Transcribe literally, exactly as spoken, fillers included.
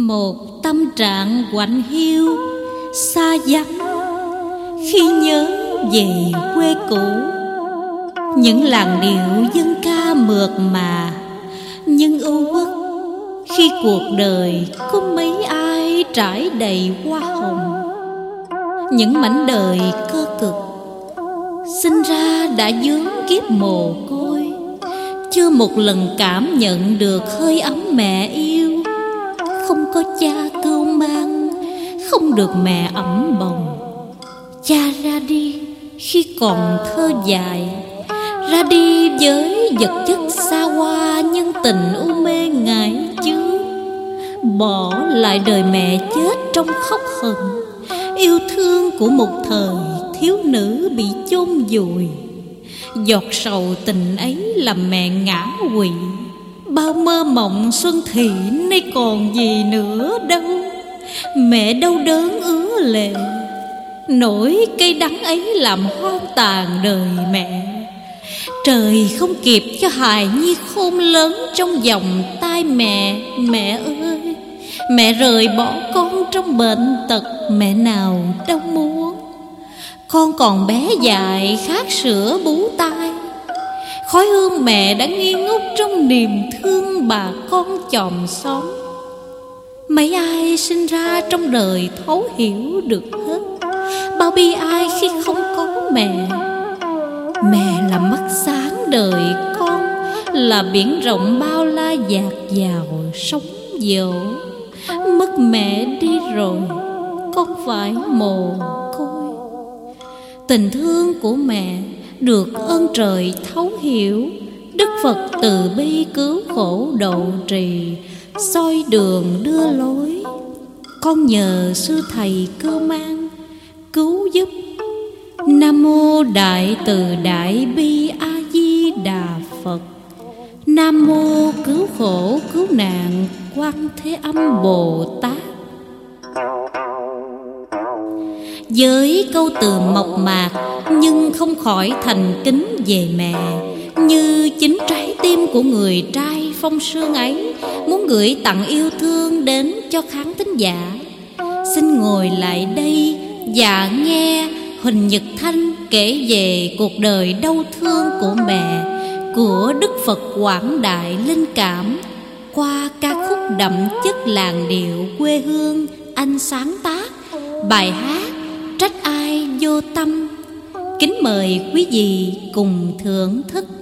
Một tâm trạng quạnh hiu xa vắng khi nhớ về quê cũ. Những làn điệu dân ca mượt mà nhưng ưu uất khi cuộc đời có mấy ai trải đầy hoa hồng. Những mảnh đời cơ cực sinh ra đã vướng kiếp mồ côi, chưa một lần cảm nhận được hơi ấm mẹ yêu. Không có cha cưu mang, không được mẹ ẵm bồng. Cha ra đi khi còn thơ dại, ra đi với vật chất xa hoa nhưng tình u mê ngại chứa. Bỏ lại đời mẹ chết trong khóc hận, yêu thương của một thời thiếu nữ bị chôn vùi. Giọt sầu tình ấy làm mẹ ngã quỵ, bao mơ mộng xuân thị nay còn gì nữa đâu. Mẹ đau đớn ứa lệ, nỗi cây đắng ấy làm hoang tàn đời mẹ. Trời không kịp cho hài nhi khôn lớn trong vòng tay mẹ. Mẹ ơi, mẹ rời bỏ con trong bệnh tật, mẹ nào đâu muốn. Con còn bé dại khát sữa bú tai, khói hương mẹ đã nghi ngút trong niềm thương bà con chòm xóm. Mấy ai sinh ra trong đời thấu hiểu được hết bao bi ai khi không có mẹ. Mẹ là mắt sáng đời con, là biển rộng bao la dạt dào sóng dỗ. Mất mẹ đi rồi con phải mồ côi. Tình thương của mẹ được ơn trời thấu hiểu, Đức Phật từ bi cứu khổ độ trì, soi đường đưa lối. Con nhờ sư thầy Cưu Mang cứu giúp. Nam mô Đại Từ Đại Bi A Di Đà Phật. Nam mô cứu khổ cứu nạn Quan Thế Âm Bồ Tát. Với câu từ mộc mạc nhưng không khỏi thành kính về mẹ, như chính trái tim của người trai Phong Sương ấy muốn gửi tặng yêu thương đến cho khán thính giả. Xin ngồi lại đây và nghe Huỳnh Nhật Thanh kể về cuộc đời đau thương của mẹ của Đức Phật Quảng Đại Linh Cảm qua ca khúc đậm chất làn điệu quê hương anh sáng tác, bài hát Trách Ai Vô Tâm. Kính mời quý vị cùng thưởng thức.